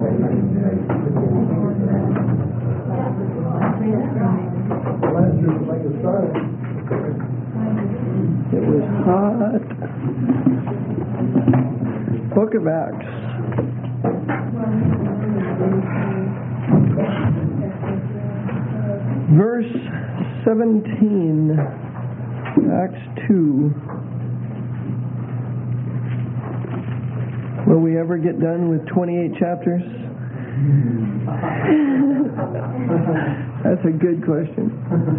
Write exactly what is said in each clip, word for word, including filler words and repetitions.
It was hot. Book of Acts. Verse seventeen. Acts two. Will we ever get done with twenty-eight chapters? That's a good question.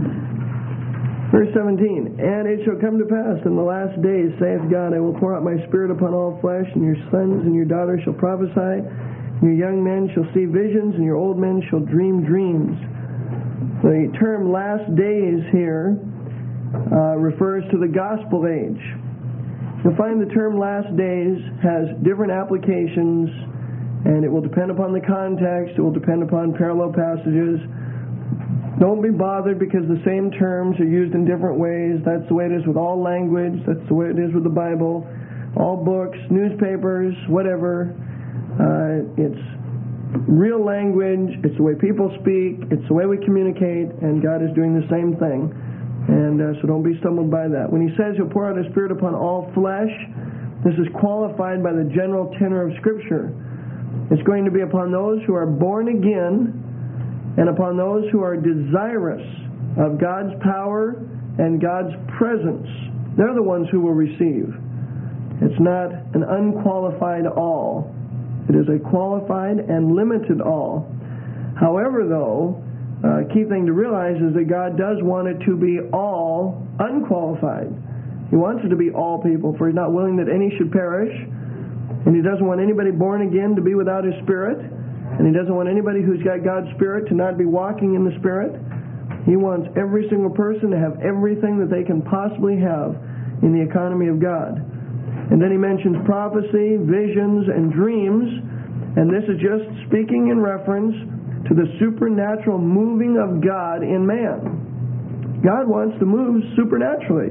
Verse seventeen, and it shall come to pass in the last days, saith God, I will pour out my Spirit upon all flesh, and your sons and your daughters shall prophesy, and your young men shall see visions, and your old men shall dream dreams. The term last days here uh, refers to the gospel age. You'll find the term last days has different applications, and it will depend upon the context, it will depend upon parallel passages. Don't be bothered because the same terms are used in different ways. That's the way it is with all language. That's the way it is with the Bible. All books, newspapers, whatever. Uh, it's real language. It's the way people speak. It's the way we communicate. And God is doing the same thing. And uh, so don't be stumbled by that. When He says He'll pour out His Spirit upon all flesh, this is qualified by the general tenor of Scripture. It's going to be upon those who are born again, and upon those who are desirous of God's power and God's presence. They're the ones who will receive. It's not an unqualified all. It is a qualified and limited all. However, though, a uh, key thing to realize is that God does want it to be all unqualified. He wants it to be all people, for He's not willing that any should perish, and He doesn't want anybody born again to be without His Spirit. And He doesn't want anybody who's got God's Spirit to not be walking in the Spirit. He wants every single person to have everything that they can possibly have in the economy of God. And then He mentions prophecy, visions, and dreams. And this is just speaking in reference to the supernatural moving of God in man. God wants to move supernaturally.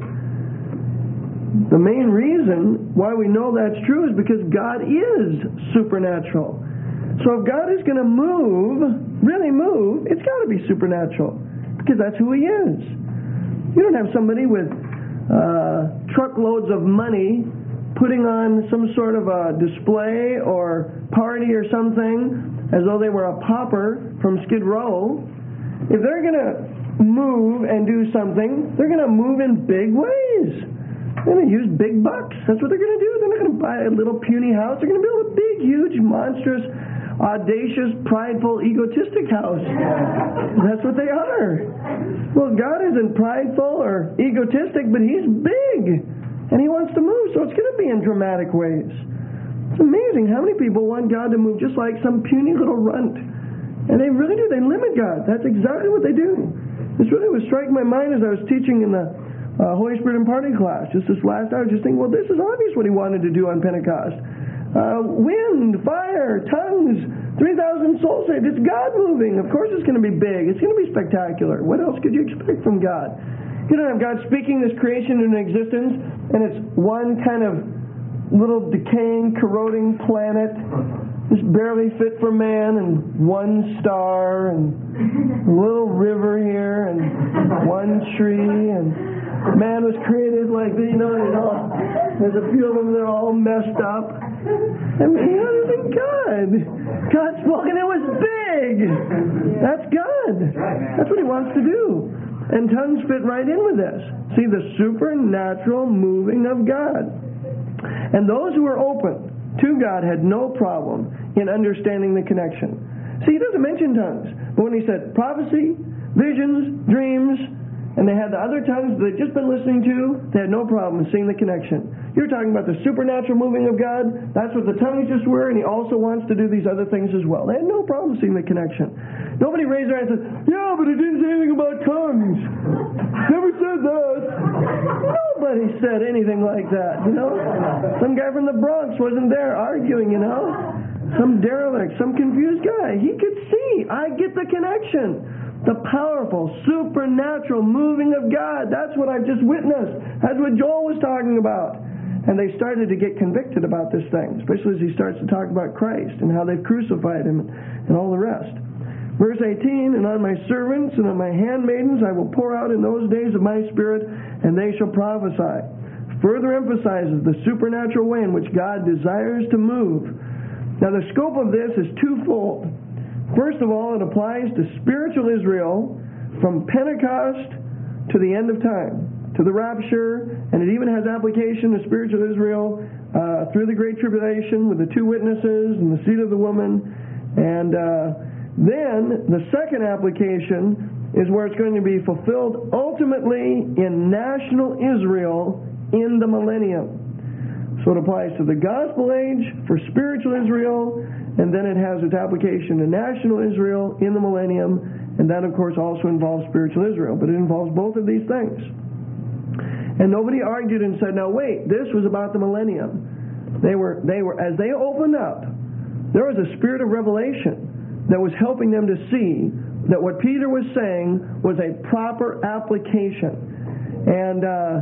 The main reason why we know that's true is because God is supernatural. So if God is going to move, really move, it's got to be supernatural, because that's who He is. You don't have somebody with uh, truckloads of money putting on some sort of a display or party or something as though they were a pauper from Skid Row. If they're going to move and do something, they're going to move in big ways. They're going to use big bucks. That's what they're going to do. They're not going to buy a little puny house. They're going to build a big, huge, monstrous, audacious, prideful, egotistic house. That's what they are. Well, God isn't prideful or egotistic, but He's big. And He wants to move, so it's going to be in dramatic ways. It's amazing how many people want God to move just like some puny little runt. And they really do. They limit God. That's exactly what they do. This really was striking my mind as I was teaching in the uh, Holy Spirit imparting class. Just this last hour, just thinking, well, this is obvious what He wanted to do on Pentecost. Uh, wind, fire, tongues, three thousand souls saved. It's God moving. Of course it's going to be big. It's going to be spectacular. What else could you expect from God? You don't have God speaking this creation into existence, and it's one kind of little decaying, corroding planet, just barely fit for man, and one star, and a little river here, and one tree, and man was created like, you know, you know, there's a few of them that are all messed up. I mean, other than God. God spoke and it was big. That's God. That's what He wants to do. And tongues fit right in with this. See, the supernatural moving of God. And those who were open to God had no problem in understanding the connection. See, He doesn't mention tongues. But when He said prophecy, visions, dreams, and they had the other tongues they'd just been listening to, they had no problem in seeing the connection. You're talking about the supernatural moving of God. That's what the tongues just were, and He also wants to do these other things as well. They had no problem seeing the connection. Nobody raised their hand and said, yeah, but it didn't say anything about tongues. Never said that. Nobody said anything like that, you know. Some guy from the Bronx wasn't there arguing, you know. Some derelict, some confused guy. He could see. I get the connection. The powerful, supernatural moving of God. That's what I've just witnessed. That's what Joel was talking about. And they started to get convicted about this thing, especially as he starts to talk about Christ and how they've crucified him and all the rest. Verse eighteen, and on my servants and on my handmaidens I will pour out in those days of my Spirit, and they shall prophesy. Further emphasizes the supernatural way in which God desires to move. Now the scope of this is twofold. First of all, it applies to spiritual Israel from Pentecost to the end of time, to the rapture, and it even has application to spiritual Israel uh, through the Great Tribulation with the two witnesses and the seed of the woman. And uh, then the second application is where it's going to be fulfilled ultimately in national Israel in the millennium. So it applies to the gospel age for spiritual Israel, and then it has its application to national Israel in the millennium, and that of course also involves spiritual Israel, but it involves both of these things. And nobody argued and said, now wait, this was about the millennium. They were, they were, as they opened up, there was a spirit of revelation that was helping them to see that what Peter was saying was a proper application. And uh,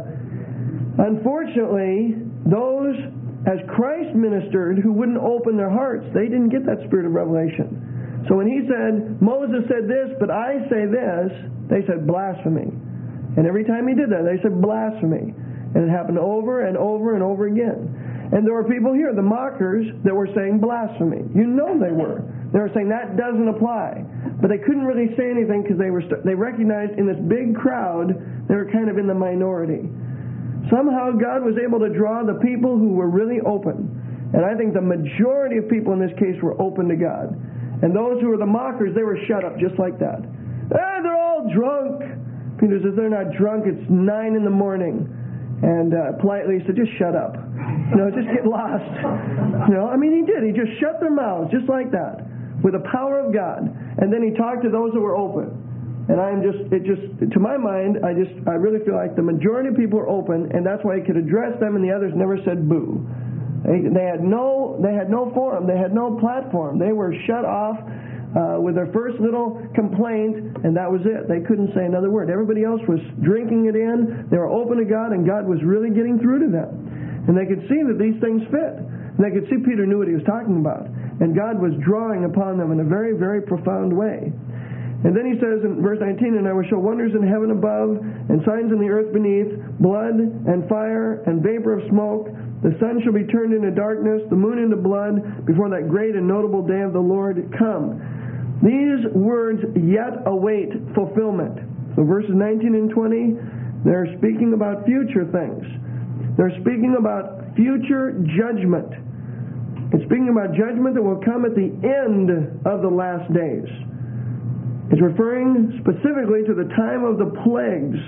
unfortunately, those, as Christ ministered, who wouldn't open their hearts, they didn't get that spirit of revelation. So when he said, Moses said this, but I say this, they said blasphemy. And every time he did that, they said blasphemy. And it happened over and over and over again. And there were people here, the mockers, that were saying blasphemy. You know they were. They were saying that doesn't apply. But they couldn't really say anything because they were st- they recognized in this big crowd, they were kind of in the minority. Somehow God was able to draw the people who were really open. And I think the majority of people in this case were open to God. And those who were the mockers, they were shut up just like that. Eh, they're all drunk. Peter says they're not drunk. It's nine in the morning. And uh, politely he said, just shut up. You know, just get lost. You know, I mean, he did. He just shut their mouths just like that with the power of God. And then he talked to those who were open. And I'm just, it just, to my mind, I just, I really feel like the majority of people are open, and that's why he could address them, and the others never said boo. They, they had no, they had no forum, they had no platform. They were shut off uh, with their first little complaint, and that was it. They couldn't say another word. Everybody else was drinking it in. They were open to God, and God was really getting through to them. And they could see that these things fit. And they could see Peter knew what he was talking about. And God was drawing upon them in a very, very profound way. And then he says in verse nineteen, and I will show wonders in heaven above, and signs in the earth beneath, blood and fire and vapor of smoke. The sun shall be turned into darkness, the moon into blood, before that great and notable day of the Lord come. These words yet await fulfillment. So verses nineteen and twenty, they're speaking about future things. They're speaking about future judgment. It's speaking about judgment that will come at the end of the last days. It's referring specifically to the time of the plagues.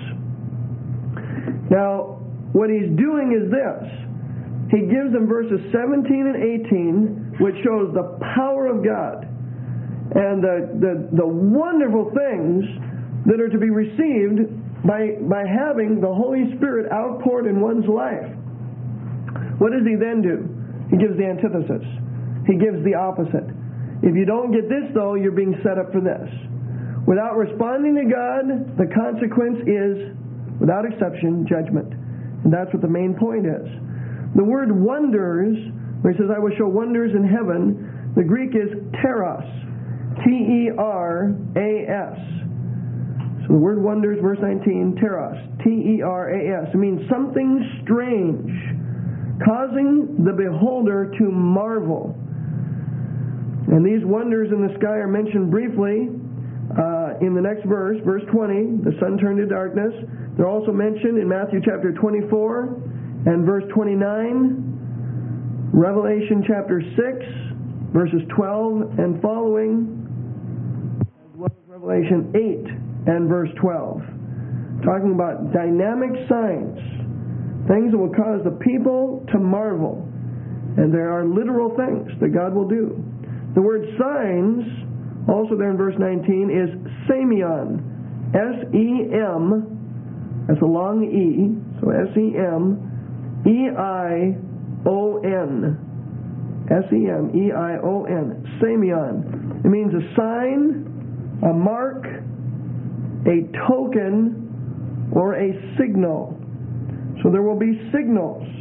Now, what he's doing is this. He gives them verses seventeen and eighteen, which shows the power of God and the, the, the wonderful things that are to be received by, by having the Holy Spirit outpoured in one's life. What does he then do? He gives the antithesis. He gives the opposite. If you don't get this, though, you're being set up for this. Without responding to God, the consequence is, without exception, judgment. And that's what the main point is. The word wonders, where he says, I will show wonders in heaven, the Greek is teros. T E R A S. So the word wonders, verse nineteen, teros. T E R A S. It means something strange, causing the beholder to marvel. And these wonders in the sky are mentioned briefly Uh, in the next verse, verse twenty, the sun turned to darkness. They're also mentioned in Matthew chapter twenty-four and verse twenty-nine, Revelation chapter six, verses twelve and following, as well as Revelation eight and verse twelve, talking about dynamic signs, things that will cause the people to marvel. And there are literal things that God will do. The word signs, also there in verse nineteen, is Semeion. S E M, that's a long E, so S E M E I O N. S E M E I O N. Semeion. It means a sign, a mark, a token, or a signal. So there will be signals.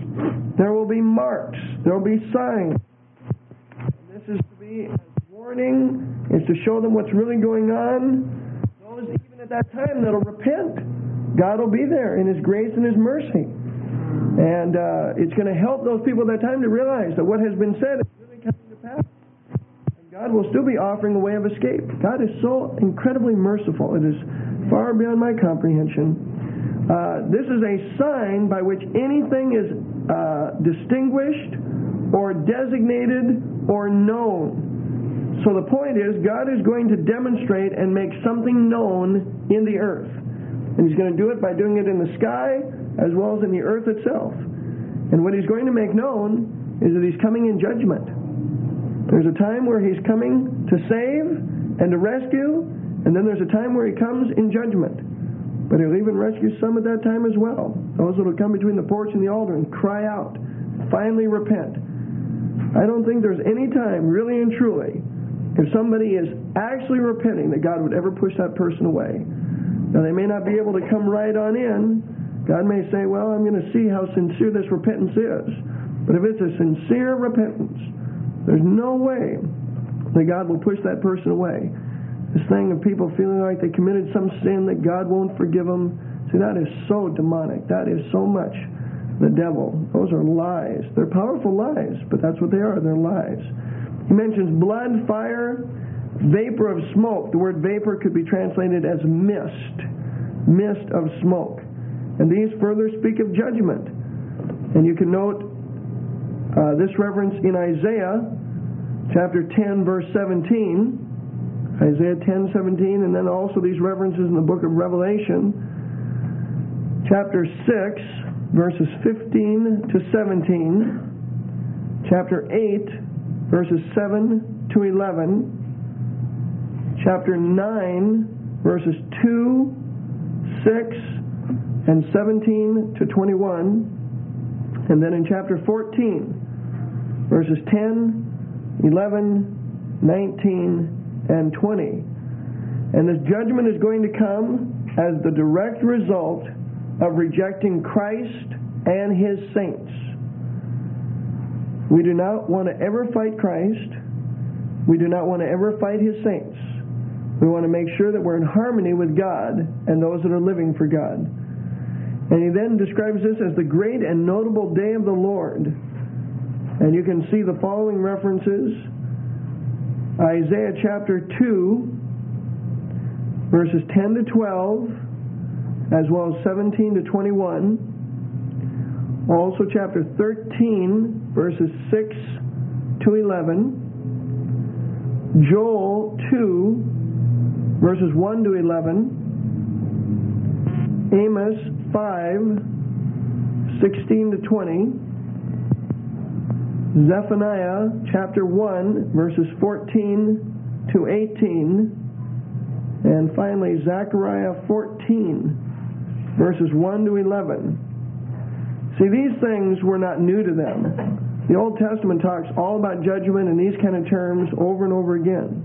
There will be marks. There will be signs. This is to be a warning. It's to show them what's really going on. Those, even at that time, that'll repent. God will be there in His grace and His mercy. And uh, it's going to help those people at that time to realize that what has been said is really coming to pass. And God will still be offering a way of escape. God is so incredibly merciful. It is far beyond my comprehension. Uh, this is a sign by which anything is uh, distinguished or designated or known. So the point is, God is going to demonstrate and make something known in the earth. And He's going to do it by doing it in the sky as well as in the earth itself. And what He's going to make known is that He's coming in judgment. There's a time where He's coming to save and to rescue, and then there's a time where He comes in judgment. But He'll even rescue some at that time as well. Those that will come between the porch and the altar and cry out, finally repent. I don't think there's any time, really and truly, if somebody is actually repenting, that God would ever push that person away. Now, they may not be able to come right on in. God may say, well, I'm going to see how sincere this repentance is. But if it's a sincere repentance, there's no way that God will push that person away. This thing of people feeling like they committed some sin that God won't forgive them, see, that is so demonic. That is so much the devil. Those are lies. They're powerful lies, but that's what they are. They're lies. He mentions blood, fire, vapor of smoke. The word vapor could be translated as mist. Mist of smoke. And these further speak of judgment. And you can note uh, this reference in Isaiah chapter ten, verse seventeen. Isaiah ten, seventeen, and then also these references in the book of Revelation, chapter six, verses fifteen to seventeen, chapter eight, verses seven to eleven, chapter nine, verses two, six, and seventeen to twenty-one, and then in chapter fourteen, verses ten, eleven, nineteen, and twenty. And this judgment is going to come as the direct result of rejecting Christ and His saints. We do not want to ever fight Christ. We do not want to ever fight His saints. We want to make sure that we're in harmony with God and those that are living for God. And He then describes this as the great and notable day of the Lord. And you can see the following references. Isaiah chapter two, verses ten to twelve, as well as seventeen to twenty-one. Also chapter thirteen, verses six to eleven. Joel two, verses one to eleven. Amos five, sixteen to twenty. Zephaniah chapter one, verses fourteen to eighteen. And finally, Zechariah fourteen, verses one to eleven. See, these things were not new to them. The Old Testament talks all about judgment in these kind of terms over and over again.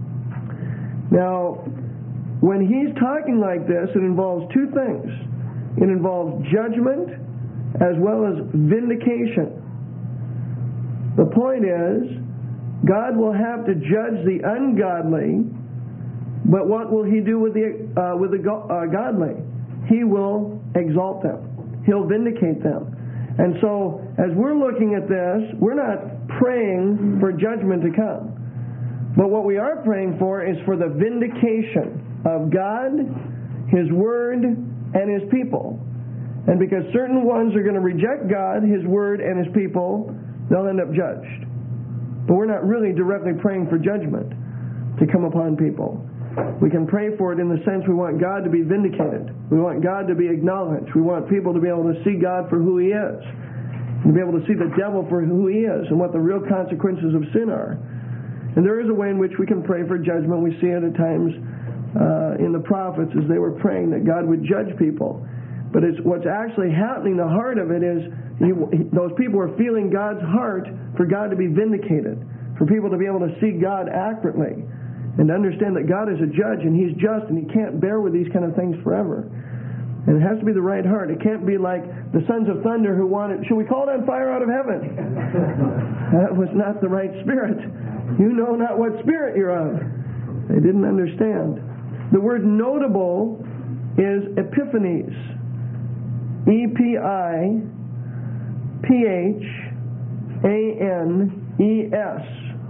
Now, when he's talking like this, it involves two things. It involves judgment as well as vindication. The point is, God will have to judge the ungodly, but what will He do with the uh, with the go- uh, godly? He will exalt them. He'll vindicate them. And so, as we're looking at this, we're not praying for judgment to come. But what we are praying for is for the vindication of God, His Word, and His people. And because certain ones are going to reject God, His Word, and His people, they'll end up judged. But we're not really directly praying for judgment to come upon people. We can pray for it in the sense we want God to be vindicated. We want God to be acknowledged. We want people to be able to see God for who He is, and to be able to see the devil for who he is and what the real consequences of sin are. And there is a way in which we can pray for judgment. We see it at times uh, in the prophets as they were praying that God would judge people. But it's what's actually happening, the heart of it is he, those people are feeling God's heart for God to be vindicated, for people to be able to see God accurately, and to understand that God is a judge and He's just and He can't bear with these kind of things forever. And it has to be the right heart. It can't be like the sons of thunder who wanted, should we call down fire out of heaven? That was not the right spirit. You know not what spirit you're of. They didn't understand. The word notable is epiphanies. E P I P H A N E S.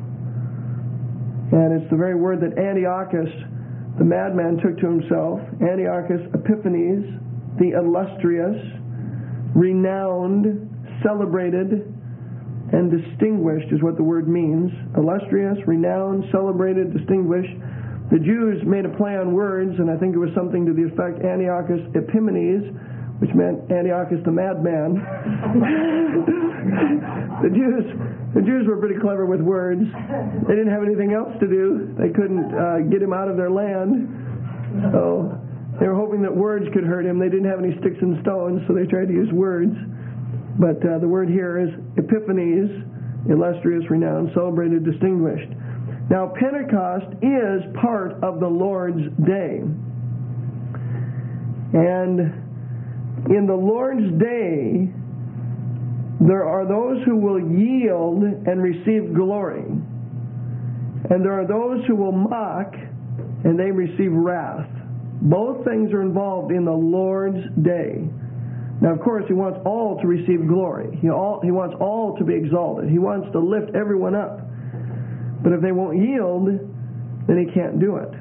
And it's the very word that Antiochus, the madman, took to himself. Antiochus Epiphanes, the illustrious, renowned, celebrated, and distinguished is what the word means. Illustrious, renowned, celebrated, distinguished. The Jews made a play on words, and I think it was something to the effect Antiochus Epimanes, which meant Antiochus the madman. the Jews, the Jews were pretty clever with words. They didn't have anything else to do. They couldn't uh, get him out of their land, so they were hoping that words could hurt him. They didn't have any sticks and stones, so they tried to use words. But uh, the word here is Epiphanes, illustrious, renowned, celebrated, distinguished. Now, Pentecost is part of the Lord's Day. And in the Lord's Day, there are those who will yield and receive glory. And there are those who will mock and they receive wrath. Both things are involved in the Lord's Day. Now, of course, He wants all to receive glory. He, all, he wants all to be exalted. He wants to lift everyone up. But if they won't yield, then He can't do it.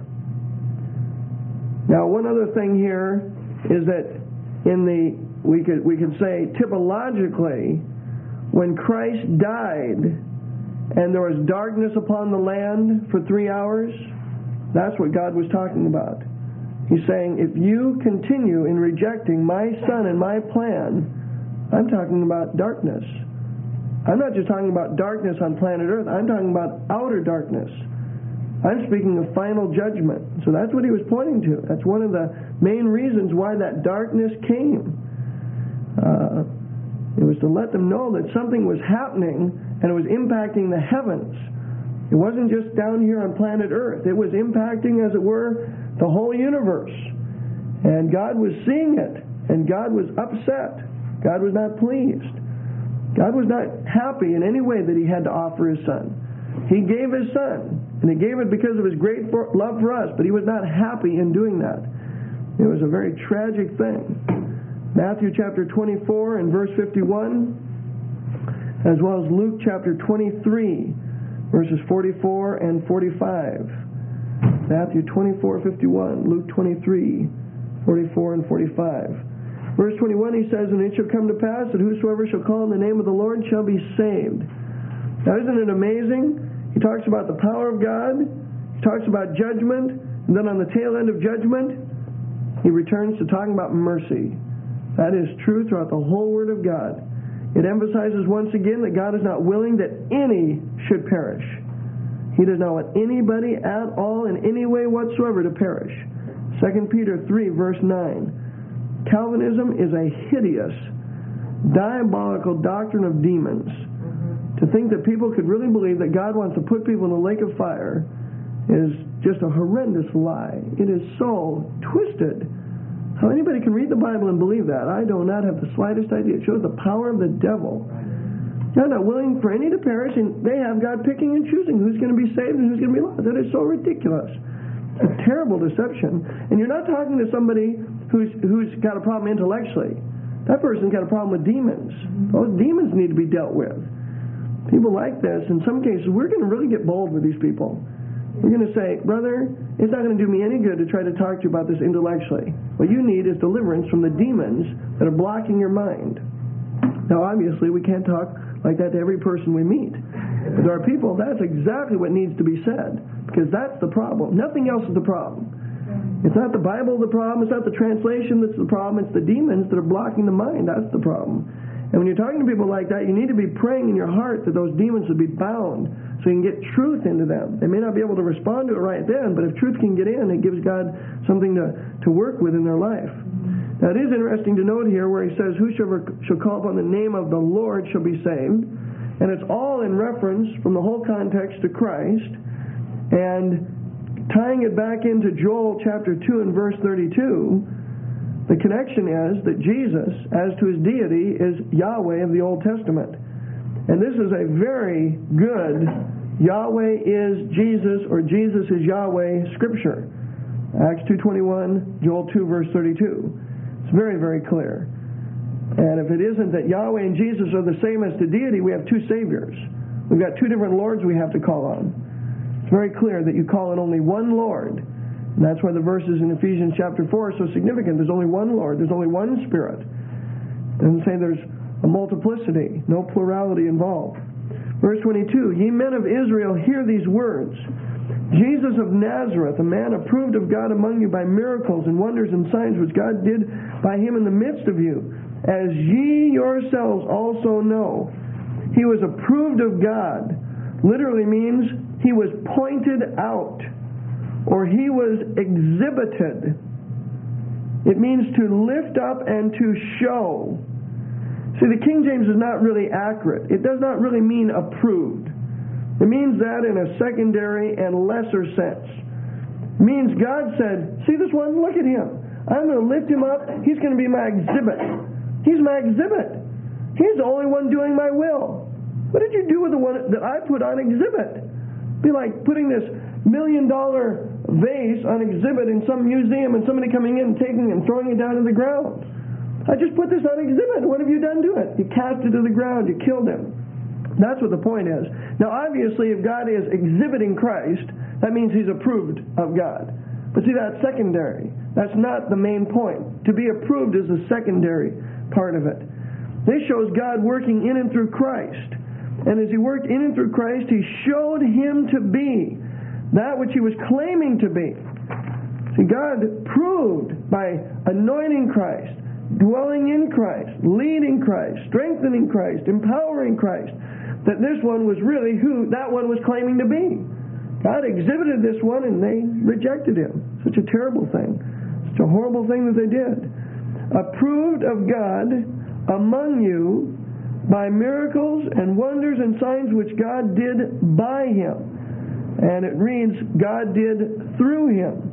Now, one other thing here is that in the, we could, we could say typologically, when Christ died and there was darkness upon the land for three hours, that's what God was talking about. He's saying, if you continue in rejecting my Son and my plan, I'm talking about darkness. I'm not just talking about darkness on planet Earth. I'm talking about outer darkness. I'm speaking of final judgment. So that's what He was pointing to. That's one of the main reasons why that darkness came. Uh, it was to let them know that something was happening and it was impacting the heavens. It wasn't just down here on planet Earth. It was impacting, as it were, the whole universe. And God was seeing it. And God was upset. God was not pleased. God was not happy in any way that He had to offer His Son. He gave His Son, and He gave it because of His great for, love for us, but He was not happy in doing that. It was a very tragic thing. Matthew chapter twenty-four and verse fifty-one, as well as Luke chapter twenty-three, verses forty-four and forty-five. Matthew twenty-four, fifty-one, Luke twenty-three, forty-four and forty-five. Verse twenty-one, he says, and it shall come to pass that whosoever shall call on the name of the Lord shall be saved. Now, isn't it amazing? He talks about the power of God. He talks about judgment. And then on the tail end of judgment, he returns to talking about mercy. That is true throughout the whole Word of God. It emphasizes once again that God is not willing that any should perish. He does not want anybody at all in any way whatsoever to perish. Second Peter three, verse nine. Calvinism is a hideous, diabolical doctrine of demons. To think that people could really believe that God wants to put people in a lake of fire is just a horrendous lie. It is so twisted. How anybody can read the Bible and believe that, I do not have the slightest idea. It shows the power of the devil. They're not willing for any to perish, and they have God picking and choosing who's going to be saved and who's going to be lost. That is so ridiculous. It's a terrible deception. And you're not talking to somebody who's who's got a problem intellectually. That person's got a problem with demons. Those demons need to be dealt with. People like this, in some cases, we're going to really get bold with these people. We're going to say, brother, it's not going to do me any good to try to talk to you about this intellectually. What you need is deliverance from the demons that are blocking your mind. Now, obviously, we can't talk like that to every person we meet. But there are people, that's exactly what needs to be said. Because that's the problem. Nothing else is the problem. It's not the Bible the problem. It's not the translation that's the problem. It's the demons that are blocking the mind. That's the problem. And when you're talking to people like that, you need to be praying in your heart that those demons would be bound so you can get truth into them. They may not be able to respond to it right then, but if truth can get in, it gives God something to, to work with in their life. Now, it is interesting to note here where he says, whosoever shall call upon the name of the Lord shall be saved. And it's all in reference from the whole context to Christ. And tying it back into Joel chapter two and verse thirty-two, The connection is that Jesus, as to his deity, is Yahweh of the Old Testament. And this is a very good Yahweh is Jesus or Jesus is Yahweh scripture. Acts two twenty-one, Joel two verse thirty-two. It's very, very clear. And if it isn't that Yahweh and Jesus are the same as to deity, we have two Saviors. We've got two different Lords we have to call on. It's very clear that you call on only one Lord. And that's why the verses in Ephesians chapter four are so significant. There's only one Lord. There's only one Spirit. It doesn't say there's a multiplicity, no plurality involved. Verse twenty-two, ye men of Israel, hear these words. Jesus of Nazareth, a man approved of God among you by miracles and wonders and signs which God did by him in the midst of you, as ye yourselves also know. He was approved of God. Literally means he was pointed out, or he was exhibited. It means to lift up and to show. See, the King James is not really accurate. It does not really mean approved. It means that in a secondary and lesser sense. It means God said, see this one? Look at him. I'm going to lift him up. He's going to be my exhibit. He's my exhibit. He's the only one doing my will. What did you do with the one that I put on exhibit? It'd be like putting this million dollar vase on exhibit in some museum and somebody coming in and taking it and throwing it down to the ground. I just put this on exhibit. What have you done to it? You cast it to the ground. You killed him. That's what the point is. Now, obviously, if God is exhibiting Christ, that means he's approved of God. But see, that's secondary. That's not the main point. To be approved is the secondary part of it. This shows God working in and through Christ. And as he worked in and through Christ, he showed him to be that which he was claiming to be. See, God proved by anointing Christ, dwelling in Christ, leading Christ, strengthening Christ, empowering Christ, that this one was really who that one was claiming to be. God exhibited this one and they rejected him. Such a terrible thing. Such a horrible thing that they did. Approved of God among you by miracles and wonders and signs which God did by him. And it reads, God did through him.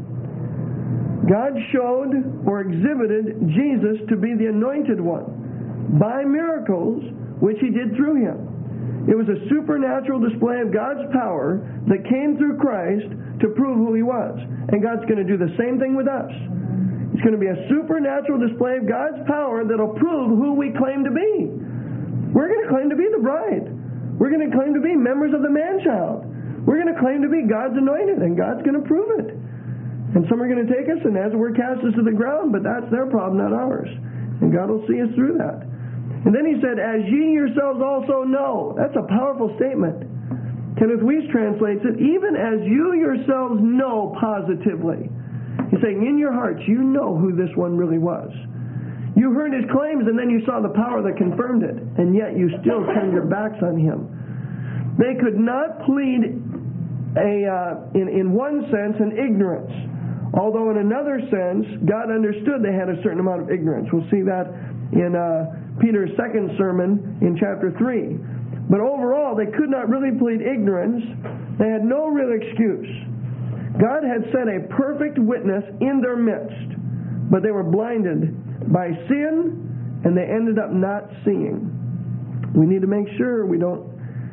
God showed or exhibited Jesus to be the anointed one by miracles which he did through him. It was a supernatural display of God's power that came through Christ to prove who he was. And God's going to do the same thing with us. It's going to be a supernatural display of God's power that will prove who we claim to be. We're going to claim to be the bride. We're going to claim to be members of the man-child. We're going to claim to be God's anointed, and God's going to prove it. And some are going to take us, and as it were, cast us to the ground, but that's their problem, not ours. And God will see us through that. And then he said, as ye yourselves also know. That's a powerful statement. Kenneth Weiss translates it, even as you yourselves know positively. He's saying, in your hearts, you know who this one really was. You heard his claims, and then you saw the power that confirmed it, and yet you still turned your backs on him. They could not plead, a uh, in, in one sense, an ignorance. Although in another sense, God understood they had a certain amount of ignorance. We'll see that in uh, Peter's second sermon in chapter three. But overall, they could not really plead ignorance. They had no real excuse. God had set a perfect witness in their midst, but they were blinded by sin, and they ended up not seeing. We need to make sure we don't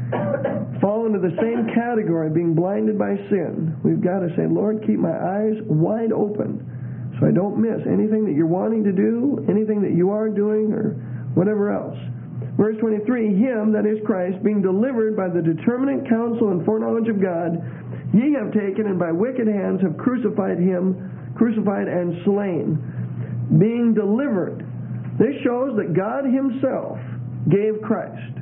fall into the same category, being blinded by sin. We've got to say, Lord, keep my eyes wide open so I don't miss anything that you're wanting to do, anything that you are doing, or whatever else. Verse twenty-three, him, that is Christ, being delivered by the determinate counsel and foreknowledge of God, ye have taken and by wicked hands have crucified him, crucified and slain. Being delivered. This shows that God himself gave Christ.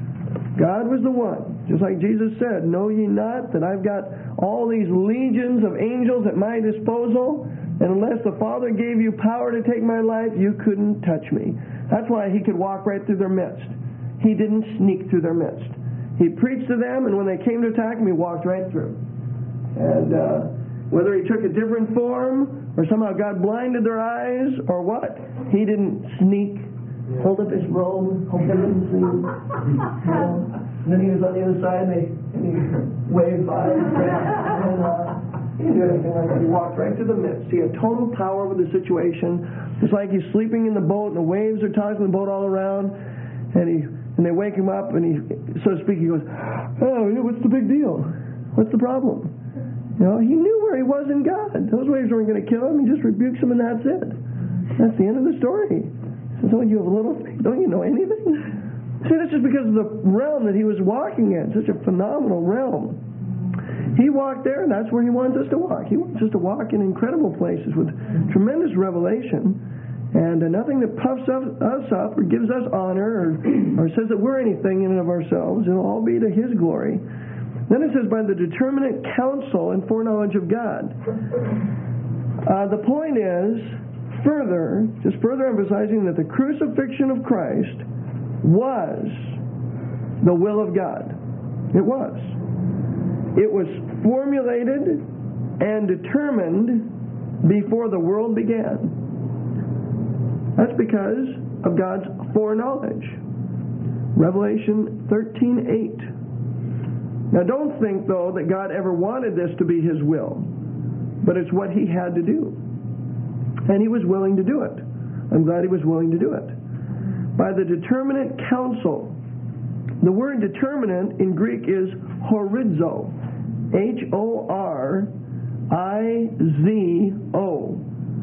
God was the one. Just like Jesus said, know ye not that I've got all these legions of angels at my disposal, and unless the Father gave you power to take my life, you couldn't touch me. That's why he could walk right through their midst. He didn't sneak through their midst. He preached to them, and when they came to attack him, he walked right through. And uh, whether he took a different form, or somehow God blinded their eyes, or what, he didn't sneak, hold up his robe, hope they didn't see him. And then he was on the other side, and, they, and he waved by. And, uh, He didn't do anything like that. He walked right to the midst. He had total power over the situation. It's like he's sleeping in the boat and the waves are tossing the boat all around, and he and they wake him up and he, so to speak, he goes, "Oh, what's the big deal? What's the problem?" You know, he knew where he was in God. Those waves weren't going to kill him. He just rebukes them, and that's it. That's the end of the story. So you have a little faith. Don't you know anything? See, that's just because of the realm that he was walking in. Such a phenomenal realm. He walked there, and that's where he wants us to walk. He wants us to walk in incredible places with tremendous revelation, and uh, nothing that puffs up, us up or gives us honor or, or says that we're anything in and of ourselves. It'll all be to his glory. Then it says, by the determinate counsel and foreknowledge of God. Uh, the point is, further, just further emphasizing that the crucifixion of Christ was the will of God. It was. It was formulated and determined before the world began. That's because of God's foreknowledge. Revelation thirteen eight. Now don't think, though, that God ever wanted this to be his will, but it's what he had to do. And he was willing to do it. I'm glad he was willing to do it. By the determinate counsel. The word determinate in Greek is horizo. H O R I Z O.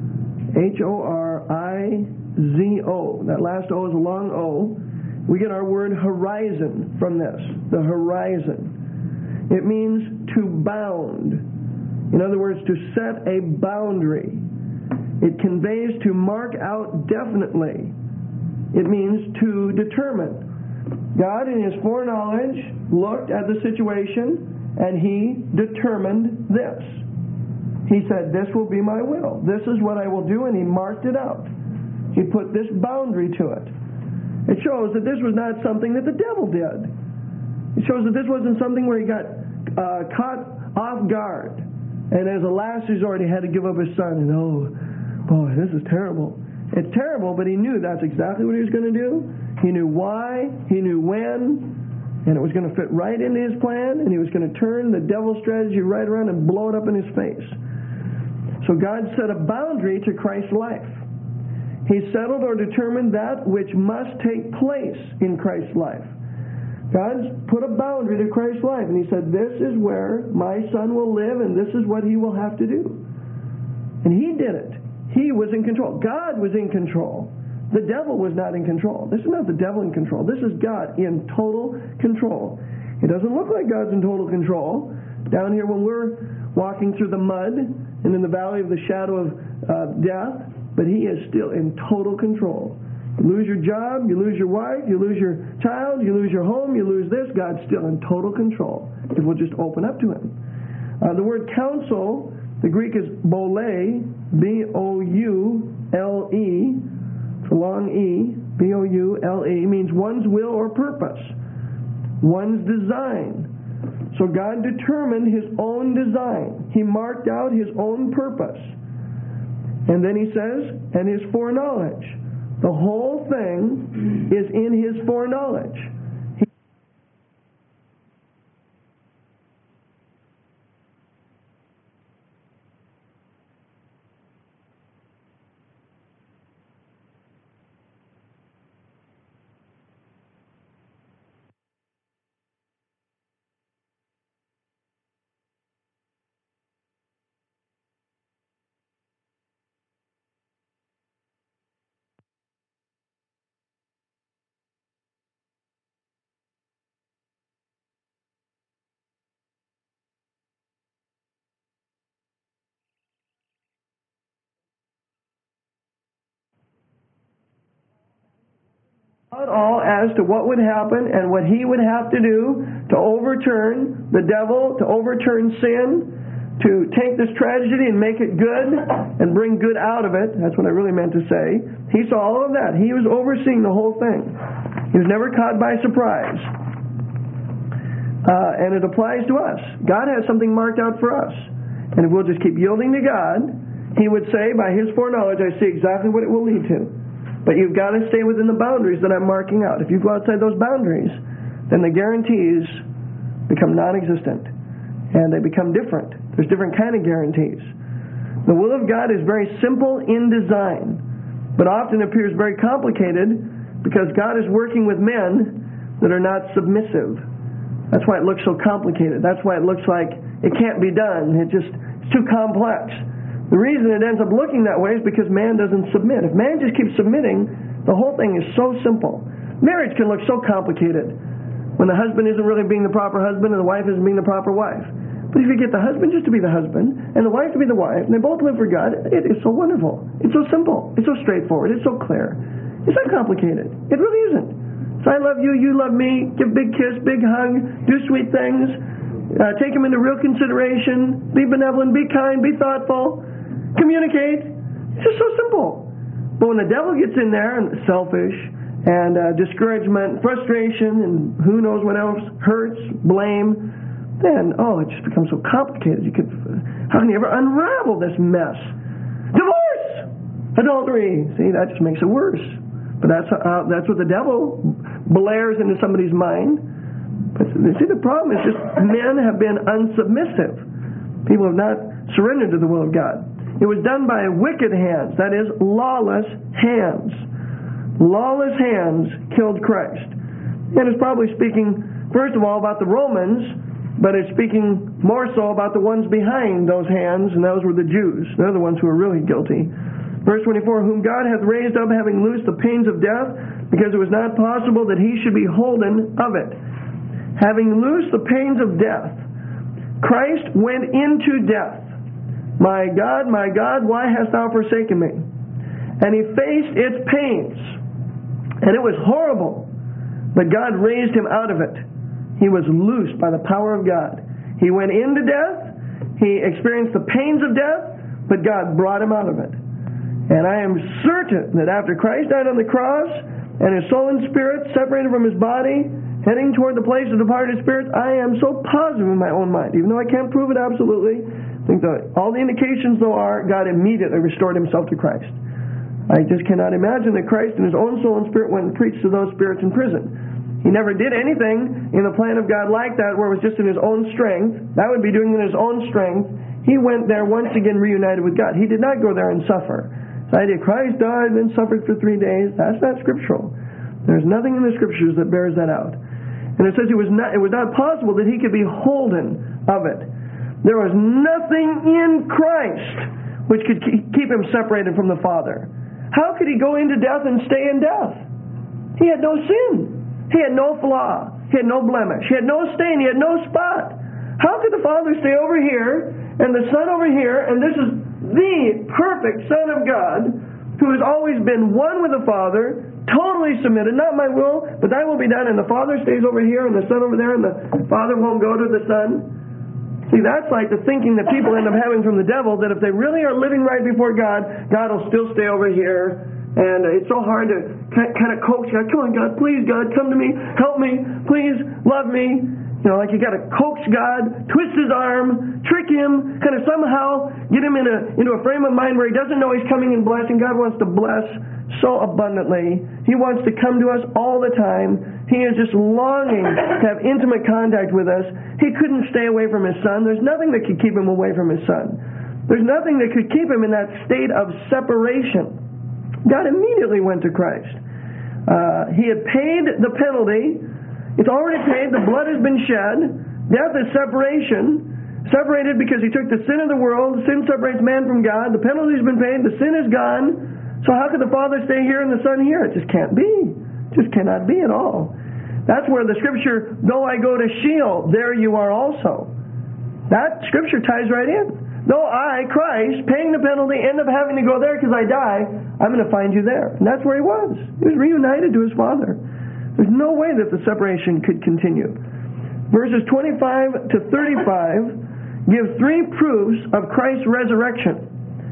H O R I Z O. That last O is a long O. We get our word horizon from this. The horizon. It means to bound. In other words, to set a boundary. It conveys to mark out definitely. It means to determine. God, in his foreknowledge, looked at the situation and he determined this. He said, this will be my will. This is what I will do, and he marked it out. He put this boundary to it. It shows that this was not something that the devil did. It shows that this wasn't something where he got uh, caught off guard, and as a last resort he had to give up his son, and oh, boy, this is terrible. It's terrible, but he knew that's exactly what he was going to do. He knew why, he knew when, and it was going to fit right into his plan, and he was going to turn the devil's strategy right around and blow it up in his face. So God set a boundary to Christ's life. He settled or determined that which must take place in Christ's life. God put a boundary to Christ's life, and he said, this is where my son will live, and this is what he will have to do. And he did it. He was in control. God was in control. The devil was not in control. This is not the devil in control. This is God in total control. It doesn't look like God's in total control. Down here when we're walking through the mud and in the valley of the shadow of uh, death, but he is still in total control. You lose your job, you lose your wife, you lose your child, you lose your home, you lose this, God's still in total control if we'll just open up to him. Uh, the word counsel, the Greek is bole, B O U L E, it's a long E, B O U L E, means one's will or purpose, one's design. So God determined his own design. He marked out his own purpose. And then he says, and his foreknowledge. The whole thing is in his foreknowledge. He all as to what would happen and what he would have to do to overturn the devil, to overturn sin, to take this tragedy and make it good and bring good out of it. That's what I really meant to say. He saw all of that. He was overseeing the whole thing. He was never caught by surprise. Uh, and it applies to us. God has something marked out for us. And if we'll just keep yielding to God, he would say, by his foreknowledge, I see exactly what it will lead to. But you've got to stay within the boundaries that I'm marking out. If you go outside those boundaries, then the guarantees become non-existent. And they become different. There's different kind of guarantees. The will of God is very simple in design, but often appears very complicated because God is working with men that are not submissive. That's why it looks so complicated. That's why it looks like it can't be done. It just it's too complex. The reason it ends up looking that way is because man doesn't submit. If man just keeps submitting, the whole thing is so simple. Marriage can look so complicated when the husband isn't really being the proper husband and the wife isn't being the proper wife. But if you get the husband just to be the husband and the wife to be the wife, and they both live for God, it is so wonderful. It's so simple. It's so straightforward. It's so clear. It's not complicated. It really isn't. So I love you, you love me, give big kiss, big hug, do sweet things, uh, take them into real consideration, be benevolent, be kind, be thoughtful, communicate. It's just so simple. But when the devil gets in there and selfish and uh, discouragement, frustration, and who knows what else, hurts, blame, then, oh, it just becomes so complicated. You could, how can you ever unravel this mess? Divorce! Adultery! See, that just makes it worse. But that's how, that's what the devil blares into somebody's mind. But see, the problem is just men have been unsubmissive. People have not surrendered to the will of God. It was done by wicked hands, that is, lawless hands. Lawless hands killed Christ. And it's probably speaking, first of all, about the Romans, but it's speaking more so about the ones behind those hands, and those were the Jews. They're the ones who are really guilty. Verse twenty-four, whom God hath raised up, having loosed the pains of death, because it was not possible that he should be holden of it. Having loosed the pains of death, Christ went into death. My God, my God, why hast thou forsaken me? And he faced its pains. And it was horrible. But God raised him out of it. He was loosed by the power of God. He went into death. He experienced the pains of death, but God brought him out of it. And I am certain that after Christ died on the cross, and his soul and spirit separated from his body, heading toward the place of departed spirits, I am so positive in my own mind, even though I can't prove it absolutely. I think that all the indications, though, are God immediately restored himself to Christ. I just cannot imagine that Christ in his own soul and spirit went and preached to those spirits in prison. He never did anything in the plan of God like that where it was just in his own strength. That would be doing it in his own strength. He went there once again reunited with God. He did not go there and suffer. The idea Christ died and then suffered for three days, that's not scriptural. There's nothing in the scriptures that bears that out. And it says it was not, it was not possible that he could be holden of it. There was nothing in Christ which could keep him separated from the Father. How could he go into death and stay in death? He had no sin. He had no flaw. He had no blemish. He had no stain. He had no spot. How could the Father stay over here and the Son over here, and this is the perfect Son of God who has always been one with the Father, totally submitted, not my will, but thy will be done, and the Father stays over here and the Son over there, and the Father won't go to the Son? See, that's like the thinking that people end up having from the devil, that if they really are living right before God, God will still stay over here. And it's so hard to kind of coax God. Come on, God, please, God, come to me, help me, please, love me. You know, like you got to coax God, twist his arm, trick him, kind of somehow get him in a into a frame of mind where he doesn't know he's coming and blessing. God wants to bless so abundantly. He wants to come to us all the time. He is just longing to have intimate contact with us. He couldn't stay away from his Son. There's nothing that could keep him away from his Son. There's nothing that could keep him in that state of separation. God immediately went to Christ. Uh, he had paid the penalty. It's already paid. The blood has been shed. Death is separation. Separated because he took the sin of the world. Sin separates man from God. The penalty has been paid. The sin is gone. So how could the Father stay here and the Son here? It just can't be. It just cannot be at all. That's where the scripture, though I go to Sheol, there you are also. That scripture ties right in. Though I, Christ, paying the penalty, end up having to go there because I die, I'm going to find you there. And that's where he was. He was reunited to his Father. There's no way that the separation could continue. Verses twenty-five to thirty-five give three proofs of Christ's resurrection.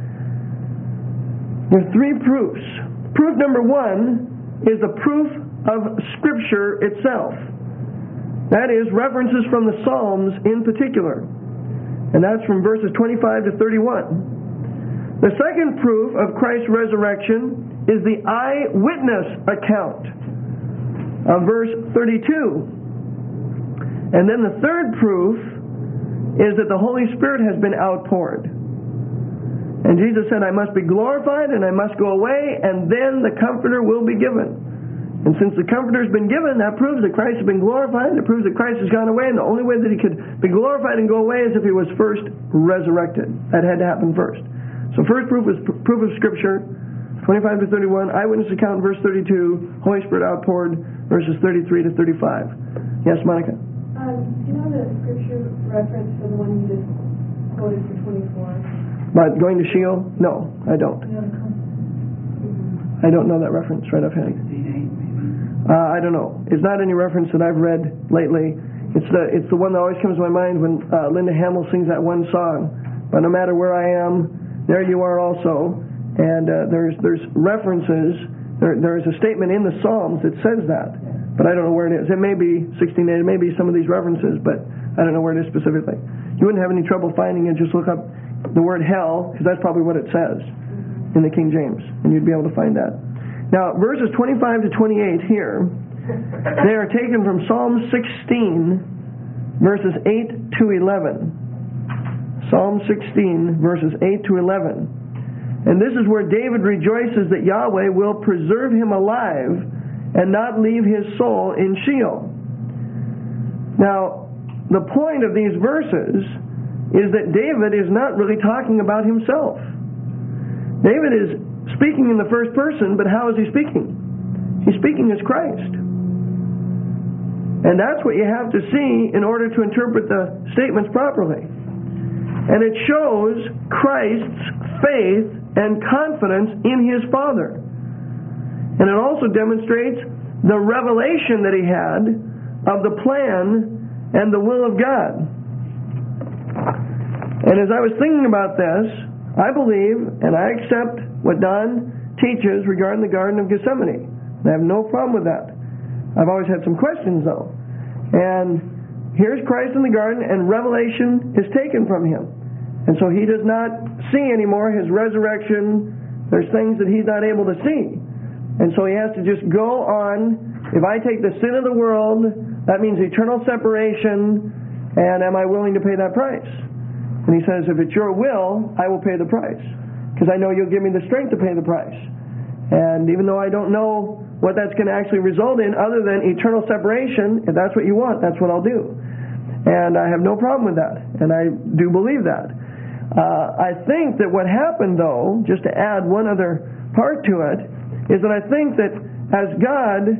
There are three proofs. Proof number one is the proof of Scripture itself. That is, references from the Psalms in particular. And that's from verses twenty-five to thirty-one. The second proof of Christ's resurrection is the eyewitness account of verse thirty-two. And then the third proof is that the Holy Spirit has been outpoured. And Jesus said, I must be glorified and I must go away, and then the Comforter will be given. And since the Comforter has been given, that proves that Christ has been glorified. It proves that Christ has gone away, and the only way that He could be glorified and go away is if He was first resurrected. That had to happen first. So first proof is pr- proof of Scripture, twenty-five to thirty-one, eyewitness account, verse thirty-two, Holy Spirit outpoured, verses thirty-three to thirty-five. Yes, Monica? Um, do you know the Scripture reference for the one you just quoted for twenty-four? But going to Sheol? No, I don't. I don't know that reference right offhand. Uh, I don't know. It's not any reference that I've read lately. It's the it's the one that always comes to my mind when uh, Linda Hamill sings that one song. But no matter where I am, there you are also. And uh, there's there's references. There there's a statement in the Psalms that says that. But I don't know where it is. It may be sixteen eight. It may be some of these references, but I don't know where it is specifically. You wouldn't have any trouble finding it. Just look up the word hell, because that's probably what it says in the King James, and you'd be able to find that. Now, verses twenty-five to twenty-eight here, they are taken from Psalm sixteen, verses eight to eleven. Psalm sixteen, verses eight to eleven. And this is where David rejoices that Yahweh will preserve him alive and not leave his soul in Sheol. Now, the point of these verses is that David is not really talking about himself. David is speaking in the first person, but how is he speaking? He's speaking as Christ. And that's what you have to see in order to interpret the statements properly. And it shows Christ's faith and confidence in His Father. And it also demonstrates the revelation that he had of the plan and the will of God. And as I was thinking about this, I believe and I accept what Don teaches regarding the Garden of Gethsemane. I have no problem with that. I've always had some questions though. And here's Christ in the garden, and revelation is taken from him. And so he does not see anymore his resurrection. There's things that he's not able to see. And so he has to just go on. If I take the sin of the world, that means eternal separation, and am I willing to pay that price? And he says, if it's your will, I will pay the price. Because I know you'll give me the strength to pay the price. And even though I don't know what that's going to actually result in other than eternal separation, if that's what you want, that's what I'll do. And I have no problem with that. And I do believe that. Uh, I think that what happened, though, just to add one other part to it, is that I think that as God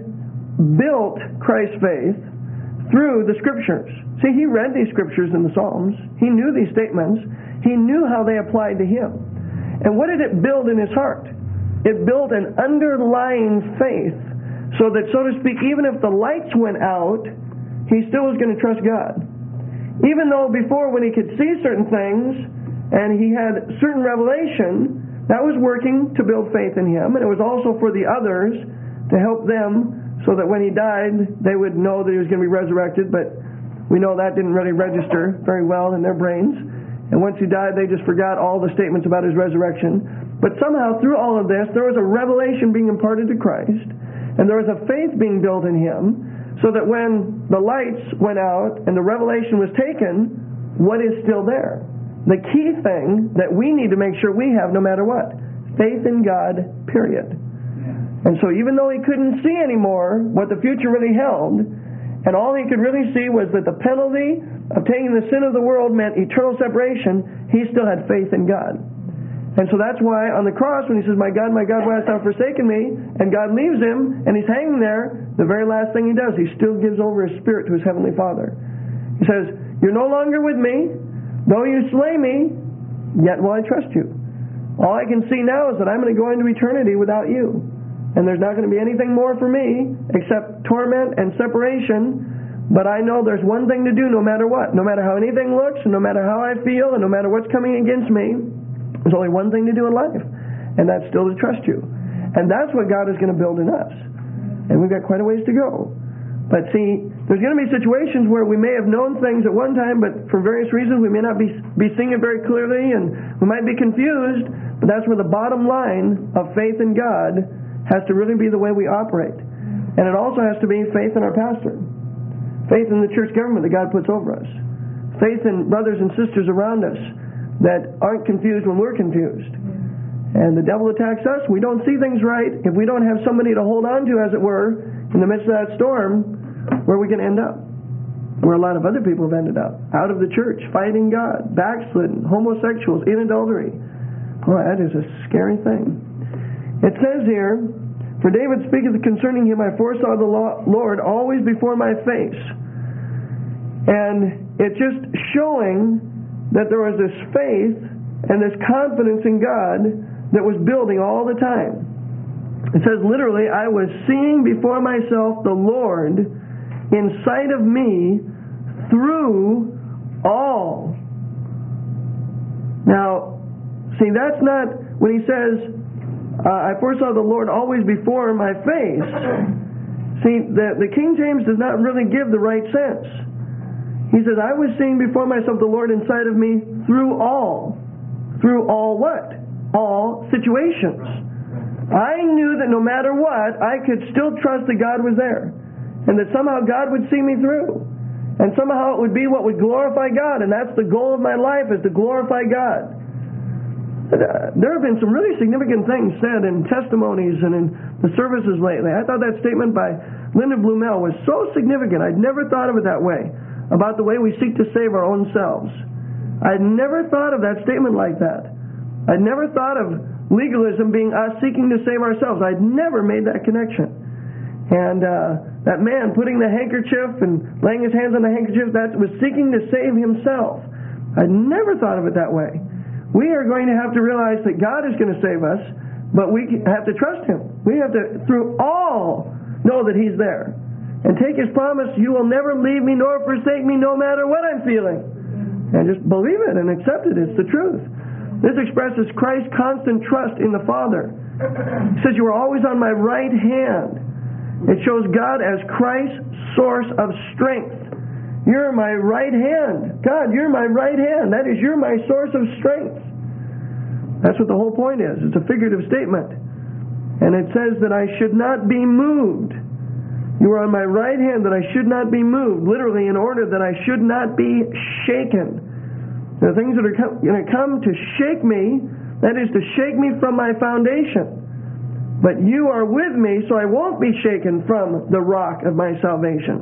built Christ's faith through the Scriptures. See, he read these Scriptures in the Psalms. He knew these statements. He knew how they applied to him. And what did it build in his heart? It built an underlying faith so that, so to speak, even if the lights went out, he still was going to trust God. Even though before, when he could see certain things and he had certain revelation, that was working to build faith in him. And it was also for the others to help them so that when he died, they would know that he was going to be resurrected. But we know that didn't really register very well in their brains. And once he died, they just forgot all the statements about his resurrection. But somehow, through all of this, there was a revelation being imparted to Christ. And there was a faith being built in him, so that when the lights went out and the revelation was taken, what is still there? The key thing that we need to make sure we have no matter what, faith in God, period. And so even though he couldn't see anymore what the future really held, and all he could really see was that the penalty of taking the sin of the world meant eternal separation, he still had faith in God. And so that's why on the cross, when he says, my God, my God, why hast thou forsaken me? And God leaves him, and he's hanging there, the very last thing he does, he still gives over his spirit to his heavenly Father. He says, you're no longer with me. Though you slay me, yet will I trust you. All I can see now is that I'm going to go into eternity without you. And there's not going to be anything more for me except torment and separation. But I know there's one thing to do no matter what. No matter how anything looks, and no matter how I feel, and no matter what's coming against me, there's only one thing to do in life. And that's still to trust you. And that's what God is going to build in us. And we've got quite a ways to go. But see, there's going to be situations where we may have known things at one time, but for various reasons we may not be, be seeing it very clearly, and we might be confused. But that's where the bottom line of faith in God has to really be the way we operate. And it also has to be faith in our pastor. Faith in the church government that God puts over us. faith in brothers and sisters around us that aren't confused when we're confused. And the devil attacks us. We don't see things right. If we don't have somebody to hold on to, as it were, in the midst of that storm, where are we going to end up? Where a lot of other people have ended up. Out of the church, fighting God, backslidden, homosexuals, in adultery. Boy, that is a scary thing. It says here, for David speaketh concerning him, I foresaw the Lord always before my face. And it's just showing that there was this faith and this confidence in God that was building all the time. It says literally, I was seeing before myself the Lord in sight of me through all. Now, see, that's not, when he says, uh, I foresaw the Lord always before my face. See, the, the King James does not really give the right sense. He says, I was seeing before myself the Lord in sight of me through all. Through all what? All situations. I knew that no matter what, I could still trust that God was there. And that somehow God would see me through. And somehow it would be what would glorify God. And that's the goal of my life, is to glorify God. Uh, there have been some really significant things said in testimonies and in the services lately. I thought that statement by Linda Blumell was so significant. I'd never thought of it that way, about the way we seek to save our own selves. I'd never thought of that statement like that. I'd never thought of legalism being us seeking to save ourselves. I'd never made that connection. And uh, that man putting the handkerchief and laying his hands on the handkerchief, that was seeking to save himself. I'd never thought of it that way. We are going to have to realize that God is going to save us, but we have to trust Him. We have to, through all, know that He's there. And take His promise, you will never leave me nor forsake me no matter what I'm feeling. And just believe it and accept it. It's the truth. This expresses Christ's constant trust in the Father. It says, you are always on my right hand. It shows God as Christ's source of strength. You're my right hand. God, you're my right hand. That is, you're my source of strength. That's what the whole point is. It's a figurative statement. And it says that I should not be moved. You are on my right hand, that I should not be moved. Literally, in order that I should not be shaken. The things that are going to come to shake me, that is to shake me from my foundation. But you are with me, so I won't be shaken from the rock of my salvation.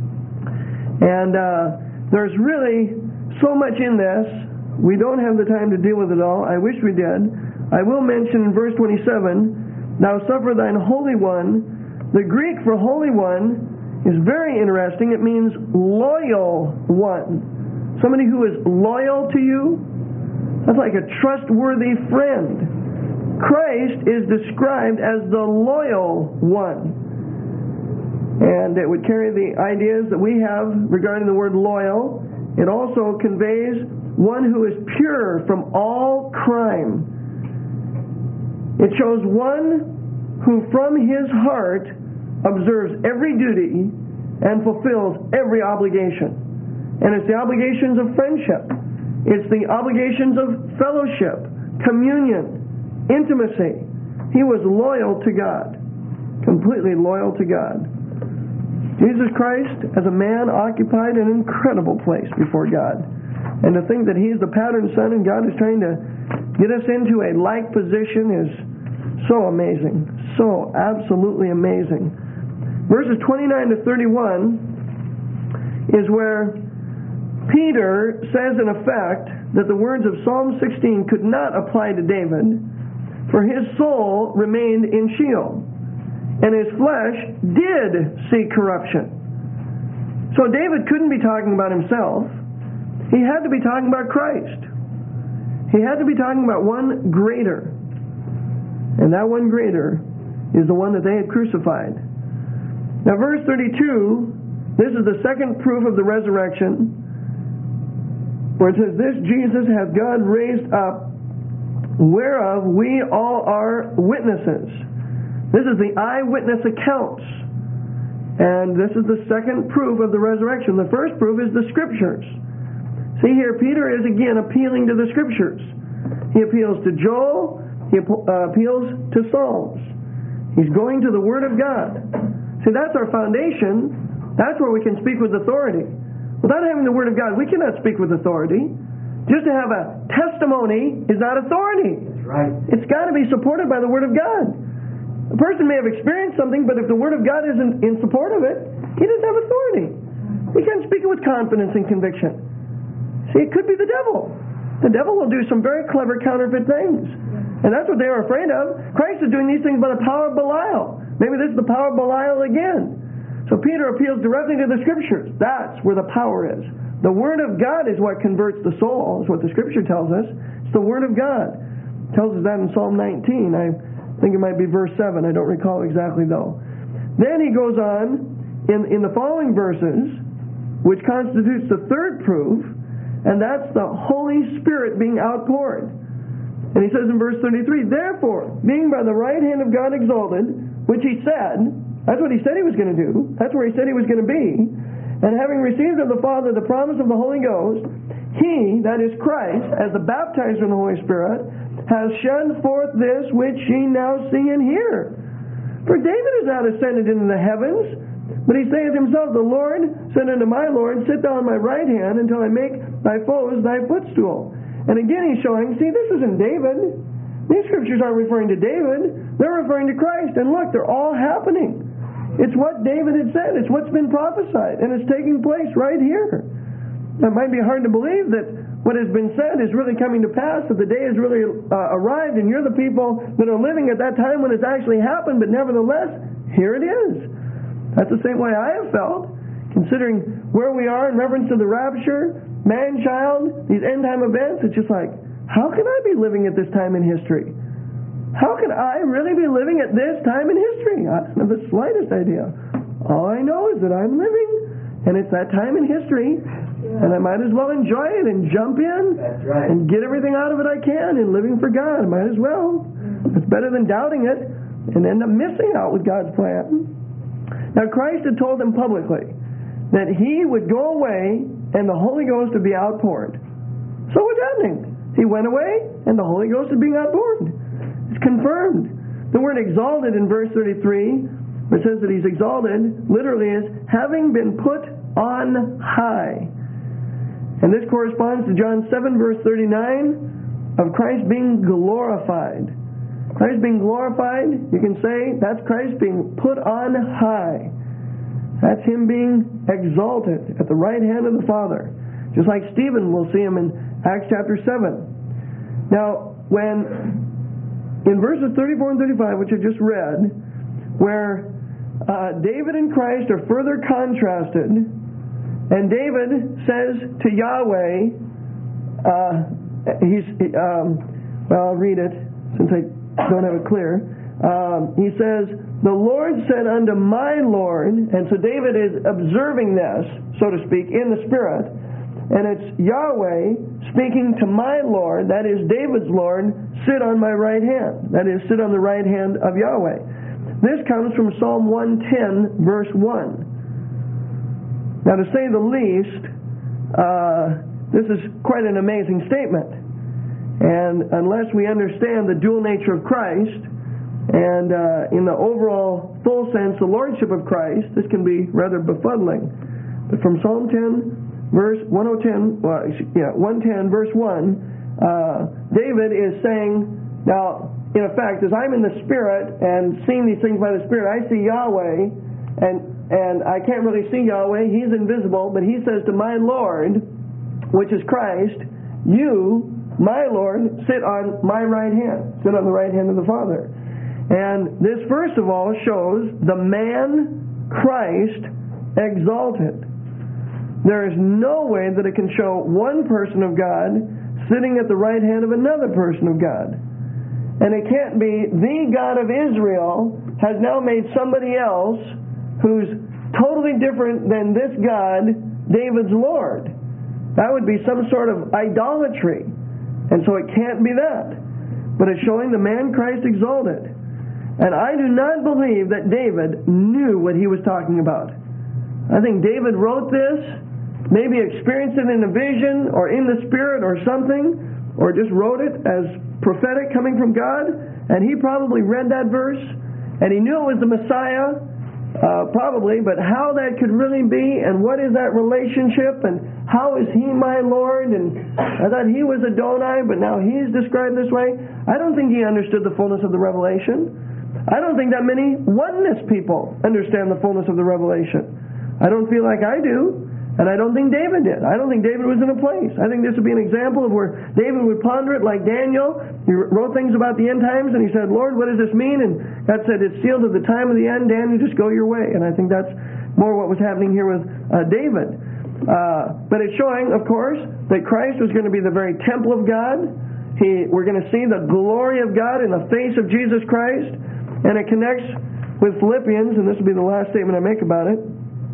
And uh, there's really so much in this. We don't have the time to deal with it all. I wish we did. I will mention in verse twenty-seven, Thou suffer thine Holy One. The Greek for Holy One is very interesting. It means loyal one. Somebody who is loyal to you. That's like a trustworthy friend. Christ is described as the loyal one. And it would carry the ideas that we have regarding the word loyal. It also conveys one who is pure from all crime. It shows one who from his heart observes every duty and fulfills every obligation. And it's the obligations of friendship. It's the obligations of fellowship, communion, intimacy. He was loyal to God. Completely loyal to God. Jesus Christ, as a man, occupied an incredible place before God. And to think that He's the pattern son and God is trying to get us into a like position is so amazing. So absolutely amazing. Verses twenty-nine to thirty-one is where Peter says in effect that the words of Psalm sixteen could not apply to David, for his soul remained in Sheol, and his flesh did see corruption. So David couldn't be talking about himself. He had to be talking about Christ. He had to be talking about one greater. And that one greater is the one that they had crucified. Now verse thirty-two, this is the second proof of the resurrection, where it says, This Jesus hath God raised up, whereof we all are witnesses. This is the eyewitness accounts. And this is the second proof of the resurrection. The first proof is the Scriptures. See here, Peter is again appealing to the Scriptures. He appeals to Joel. He appeals to Psalms. He's going to the Word of God. See, that's our foundation. That's where we can speak with authority. Without having the Word of God, we cannot speak with authority. Just to have a testimony is not authority. That's right. It's got to be supported by the Word of God. A person may have experienced something, but if the Word of God isn't in support of it, he doesn't have authority. He can't speak it with confidence and conviction. See, it could be the devil. The devil will do some very clever counterfeit things. And that's what they were afraid of. Christ is doing these things by the power of Belial. Maybe this is the power of Belial again. So Peter appeals directly to the Scriptures. That's where the power is. The Word of God is what converts the soul, is what the Scripture tells us. It's the Word of God. It tells us that in Psalm nineteen. I think it might be verse seven. I don't recall exactly though. Then he goes on in, in the following verses, which constitutes the third proof, and that's the Holy Spirit being outpoured. And he says in verse thirty-three, therefore, being by the right hand of God exalted, which he said, that's what he said he was going to do, that's where he said he was going to be, and having received of the Father the promise of the Holy Ghost, he, that is Christ, as the baptizer in the Holy Spirit, has shed forth this which ye now see and hear. For David is not ascended into the heavens, but he saith himself, the Lord said unto my Lord, sit thou on my right hand until I make thy foes thy footstool. And again he's showing, see, this isn't David. These scriptures aren't referring to David. They're referring to Christ. And look, they're all happening. It's what David had said. It's what's been prophesied. And it's taking place right here. It might be hard to believe that what has been said is really coming to pass, that the day has really uh, arrived, and you're the people that are living at that time when it's actually happened. But nevertheless, here it is. That's the same way I have felt, considering where we are in reference to the rapture, man-child, these end-time events. It's just like, how can I be living at this time in history? How can I really be living at this time in history? I don't have the slightest idea. All I know is that I'm living, and it's that time in history, yeah. And I might as well enjoy it and jump in. That's right. And get everything out of it I can in living for God. I might as well. It's better than doubting it and end up missing out with God's plan. Now, Christ had told them publicly that He would go away and the Holy Ghost would be outpoured. So what's happening? He went away and the Holy Ghost is being outpoured. It's confirmed. The word exalted in verse thirty-three, it says that He's exalted, literally is having been put on high. And this corresponds to John seven, verse thirty-nine, of Christ being glorified. Christ being glorified, you can say that's Christ being put on high. That's Him being exalted at the right hand of the Father. Just like Stephen, we'll see him in Acts chapter seven. Now, when in verses thirty-four and thirty-five, which I just read, where uh, David and Christ are further contrasted, and David says to Yahweh, uh, he's, um, well, I'll read it since I don't have it clear. Um, he says, the Lord said unto my Lord, and so David is observing this, so to speak, in the Spirit, and it's Yahweh speaking to my Lord, that is David's Lord, sit on my right hand. That is, sit on the right hand of Yahweh. This comes from Psalm one ten, verse one. Now, to say the least, uh, this is quite an amazing statement. And unless we understand the dual nature of Christ, and uh, in the overall full sense, the Lordship of Christ, this can be rather befuddling. But from Psalm ten, verse one ten, well, yeah, one ten, verse one, uh, David is saying, now, in effect, as I'm in the Spirit and seeing these things by the Spirit, I see Yahweh, and and I can't really see Yahweh. He's invisible, but He says to my Lord, which is Christ, you, my Lord, sit on my right hand. Sit on the right hand of the Father. And this, first of all, shows the man Christ exalted. There is no way that it can show one person of God sitting at the right hand of another person of God. And it can't be the God of Israel has now made somebody else who's totally different than this God, David's Lord. That would be some sort of idolatry. And so it can't be that. But it's showing the man Christ exalted. And I do not believe that David knew what he was talking about. I think David wrote this, maybe experienced it in a vision or in the Spirit or something, or just wrote it as prophetic coming from God, and he probably read that verse, and he knew it was the Messiah, Uh, probably, but how that could really be, and what is that relationship, and how is He my Lord, and I thought He was Adonai, but now He's described this way. I don't think he understood the fullness of the revelation. I don't think that many oneness people understand the fullness of the revelation. I don't feel like I do, and I don't think David did. I don't think David was in a place. I think this would be an example of where David would ponder it like Daniel. He wrote things about the end times, and he said, Lord, what does this mean? And God said, it's sealed at the time of the end, Daniel, just go your way. And I think that's more what was happening here with uh, David. Uh, but it's showing, of course, that Christ was going to be the very temple of God. He, we're going to see the glory of God in the face of Jesus Christ. And it connects with Philippians, and this will be the last statement I make about it.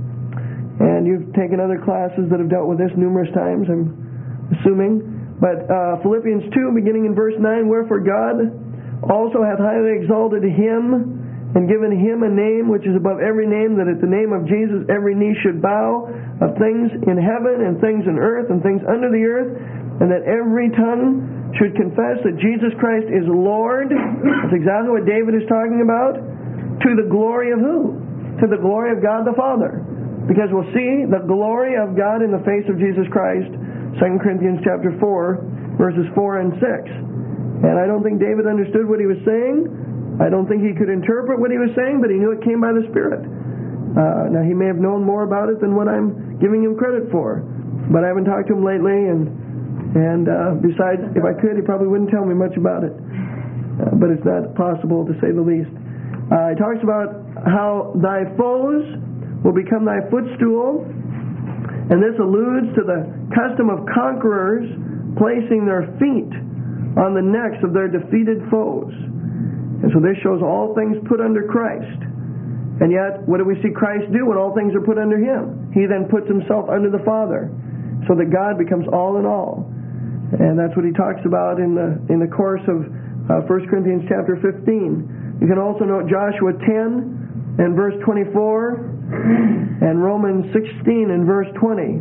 And you've taken other classes that have dealt with this numerous times, I'm assuming. But uh, Philippians two, beginning in verse nine, wherefore God also hath highly exalted Him, and given Him a name which is above every name, that at the name of Jesus every knee should bow, of things in heaven, and things in earth, and things under the earth, and that every tongue should confess that Jesus Christ is Lord. That's exactly what David is talking about. To the glory of who? To the glory of God the Father. Because we'll see the glory of God in the face of Jesus Christ, Second Corinthians chapter four, verses four and six. And I don't think David understood what he was saying. I don't think he could interpret what he was saying, but he knew it came by the Spirit. Uh, now, he may have known more about it than what I'm giving him credit for. But I haven't talked to him lately, and, and uh, besides, if I could, he probably wouldn't tell me much about it. Uh, but it's not possible, to say the least. Uh, he talks about how thy foes will become thy footstool, and this alludes to the custom of conquerors placing their feet on the necks of their defeated foes. And so this shows all things put under Christ. And yet, what do we see Christ do when all things are put under Him? He then puts Himself under the Father, so that God becomes all in all. And that's what he talks about in the in the course of uh, First Corinthians chapter fifteen. You can also note Joshua ten and verse twenty-four, and Romans sixteen and verse twenty.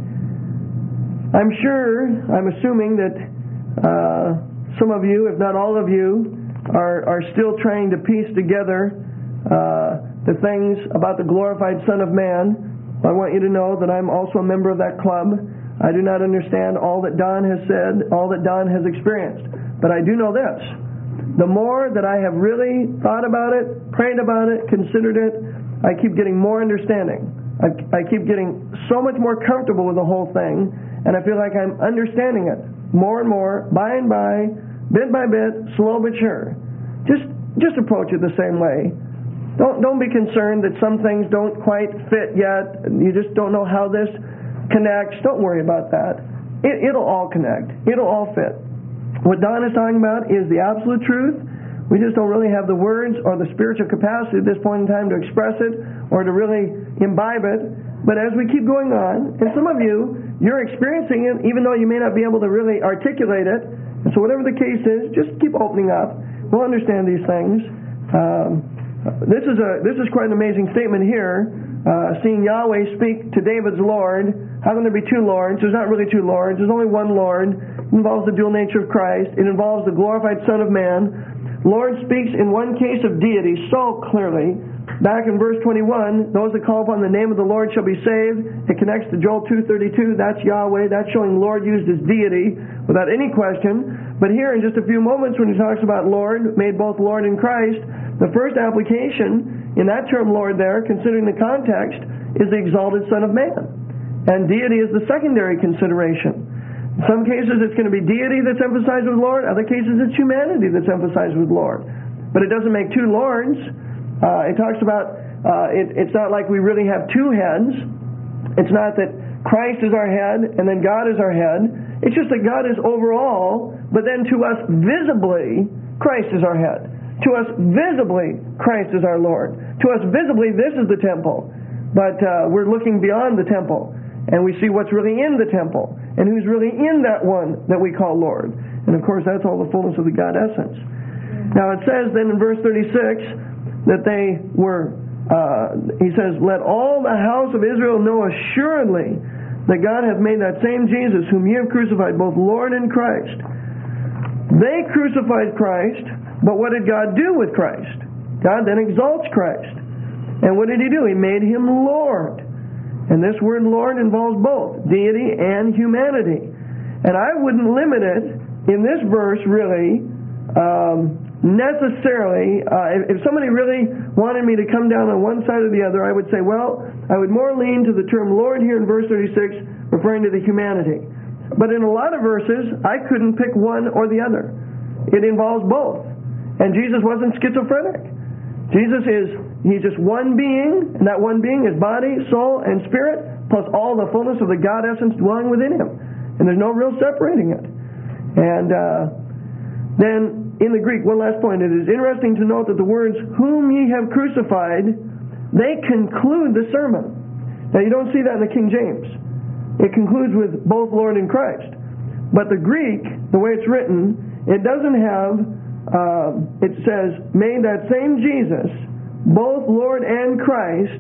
I'm sure, I'm assuming that uh, some of you, if not all of you, are, are still trying to piece together uh, the things about the glorified Son of Man. I want you to know that I'm also a member of that club. I do not understand all that Don has said, all that Don has experienced. But I do know this. The more that I have really thought about it, prayed about it, considered it, I keep getting more understanding. I, I keep getting so much more comfortable with the whole thing, and I feel like I'm understanding it more and more, by and by, bit by bit, slow but sure. Just just approach it the same way. Don't don't be concerned that some things don't quite fit yet. You just don't know how this connects. Don't worry about that. It, it'll all connect. It'll all fit. What Don is talking about is the absolute truth. We just don't really have the words or the spiritual capacity at this point in time to express it or to really imbibe it. But as we keep going on, and some of you, you're experiencing it even though you may not be able to really articulate it. And so whatever the case is, just keep opening up. We'll understand these things. Um, this is a this is quite an amazing statement here. Uh, seeing Yahweh speak to David's Lord. How can there be two Lords? There's not really two Lords. There's only one Lord. It involves the dual nature of Christ. It involves the glorified Son of Man. Lord speaks in one case of deity so clearly. Back in verse twenty-one, those that call upon the name of the Lord shall be saved. It connects to Joel two thirty-two. That's Yahweh. That's showing Lord used as deity without any question. But here in just a few moments when he talks about Lord, made both Lord and Christ, the first application in that term Lord there, considering the context, is the exalted Son of Man. And deity is the secondary consideration. In some cases it's going to be deity that's emphasized with Lord. Other cases it's humanity that's emphasized with Lord. But it doesn't make two Lords. Uh, it talks about, uh, it, it's not like we really have two heads. It's not that Christ is our head and then God is our head. It's just that God is overall, but then to us visibly, Christ is our head. To us visibly, Christ is our Lord. To us visibly, this is the temple. But uh, we're looking beyond the temple, and we see what's really in the temple, and who's really in that one that we call Lord. And of course, that's all the fullness of the God essence. Now it says then in verse thirty-six that they were, uh, he says, let all the house of Israel know assuredly that God hath made that same Jesus whom ye have crucified, both Lord and Christ. They crucified Christ, but what did God do with Christ? God then exalts Christ. And what did he do? He made him Lord. And this word Lord involves both deity and humanity. And I wouldn't limit it in this verse, really, um, necessarily. Uh, if, if somebody really wanted me to come down on one side or the other, I would say, well, I would more lean to the term Lord here in verse thirty-six, referring to the humanity. But in a lot of verses, I couldn't pick one or the other. It involves both. And Jesus wasn't schizophrenic. Jesus is, he's just one being, and that one being is body, soul, and spirit, plus all the fullness of the God essence dwelling within him. And there's no real separating it. And uh, then, in the Greek, one last point, it is interesting to note that the words, whom ye have crucified, they conclude the sermon. Now, you don't see that in the King James. It concludes with both Lord and Christ. But the Greek, the way it's written, it doesn't have, uh, it says, made that same Jesus, both Lord and Christ,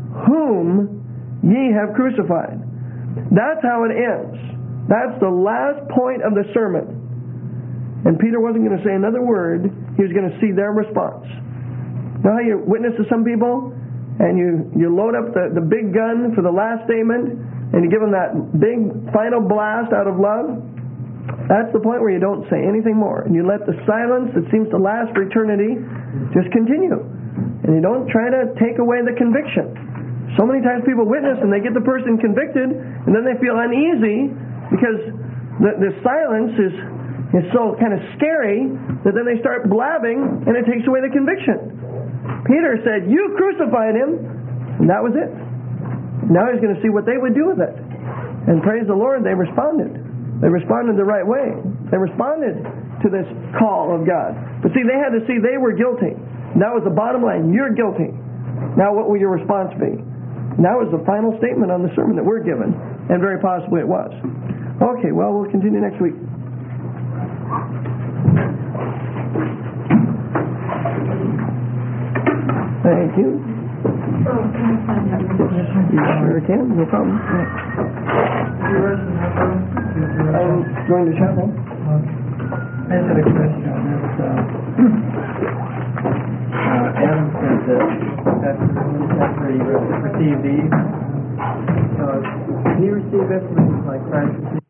whom ye have crucified. That's how it ends. That's the last point of the sermon. And Peter wasn't going to say another word. He was going to see their response. You know how you witness to some people and you, you load up the, the big gun for the last statement and you give them that big final blast out of love? That's the point where you don't say anything more. And you let the silence that seems to last for eternity just continue. And you don't try to take away the conviction. So many times people witness and they get the person convicted and then they feel uneasy because the, the silence is, is so kind of scary that then they start blabbing and it takes away the conviction. Peter said, you crucified him, and that was it. Now he's going to see what they would do with it. And praise the Lord, they responded. They responded the right way. They responded to this call of God. But see, they had to see they were guilty. And that was the bottom line. You're guilty. Now what will your response be? And that was the final statement on the sermon that we're given. And very possibly it was. Okay, well, we'll continue next week. Thank you. You sure can, no problem. I'm going to chapel. I just had a question on this. Uh, uh, Adam said that after he received Eve, uh, he received information like Christ received